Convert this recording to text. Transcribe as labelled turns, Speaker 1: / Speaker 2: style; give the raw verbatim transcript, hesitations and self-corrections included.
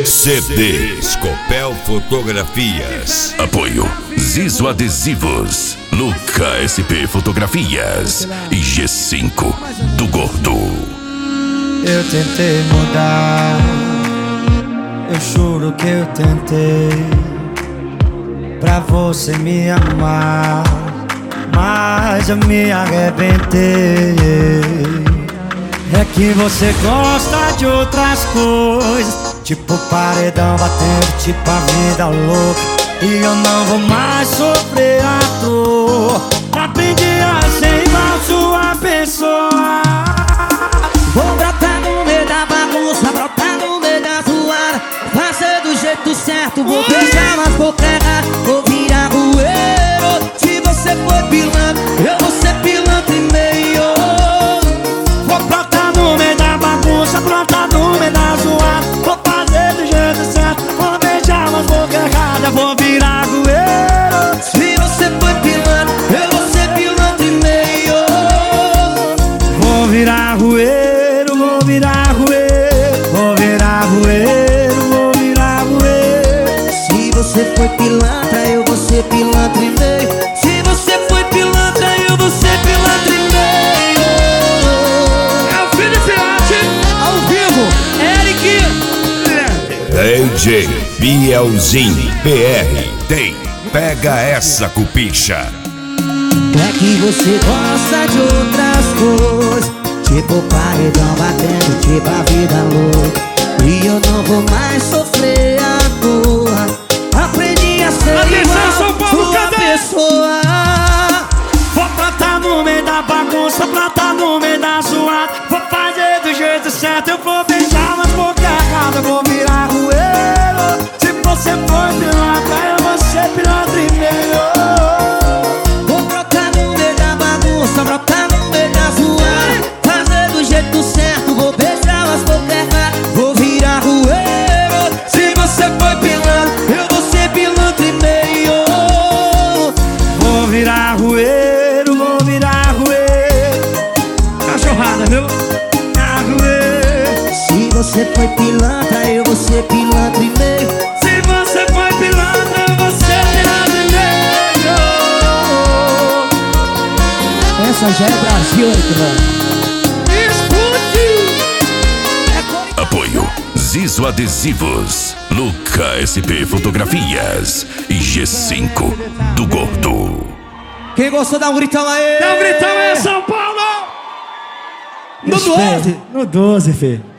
Speaker 1: C D Scopel Fotografias.
Speaker 2: Apoio Zizo Adesivos, Luca S P Fotografias e G cinco do Gordo.
Speaker 3: Eu tentei mudar, eu juro que eu tentei, pra você me amar, mas eu me arrebentei. É que você gosta de outras coisas, tipo paredão batendo, tipo a vida louca, e eu não vou mais sofrer à toa. Aprendi a ser igual sua pessoa.
Speaker 4: Vou brotar no meio da bagunça, brotar no meio da zoada, fazer do jeito certo, vou beijar nas bocas erradas, vou virar rueiro. Se você foi pilantra, eu vou ser pilantra e meio.
Speaker 3: Vou brotar no meio da bagunça, brotar no meio da zoada, vou fazer do jeito certo, vou beijar nas bocas erradas, vou virar rueiro.
Speaker 4: Se você foi pilantra, eu vou ser pilantra e meio.
Speaker 3: Vou virar rueiro, vou virar rueiro, vou virar rueiro, vou virar rueiro.
Speaker 4: Se você foi pilantra, eu vou ser pilantra e meio. Se você foi pilantra, eu vou ser pilantra e meio. É o Felipe Arte, ao vivo, Eric
Speaker 1: D J Bielzinho P R tem Pega Essa Cupicha.
Speaker 4: É que você gosta de outras coisas, tipo paredão batendo, tipo a vida louca, e eu não vou mais sofrer à toa. Aprendi a ser
Speaker 3: Atenção,
Speaker 4: igual
Speaker 3: São Paulo,
Speaker 4: sua
Speaker 3: cadê?
Speaker 4: pessoa.
Speaker 3: Vou brotar no meio da bagunça, brotar no meio da zoada, vou fazer do jeito certo, eu vou beijar nas bocas erradas, vou virar rueiro. Se você for pilantra, eu vou ser pilantra e meio.
Speaker 4: Vou brotar no meio da bagunça, brotar no meio da zoada, fazer do jeito certo, vou beijar as bocas erradas, vou virar rueiro. Se você foi pilantra, eu vou ser pilantra e meio.
Speaker 3: Vou virar rueiro, vou virar rueiro. Cachorrada, viu? Virar rueiro.
Speaker 4: Se você foi pilantra, eu vou ser pilantra e meio.
Speaker 3: Se você foi pilantra, eu vou ser pilantra e meio.
Speaker 4: Essa já é Brasil, Eric, mano.
Speaker 2: Apoio Zizo Adesivos, Luca S P Fotografias e G cinco do Gordo.
Speaker 4: Quem gostou, dá um gritão aí.
Speaker 3: Dá um gritão aí, São Paulo!
Speaker 4: No doze.
Speaker 3: No doze, Fê.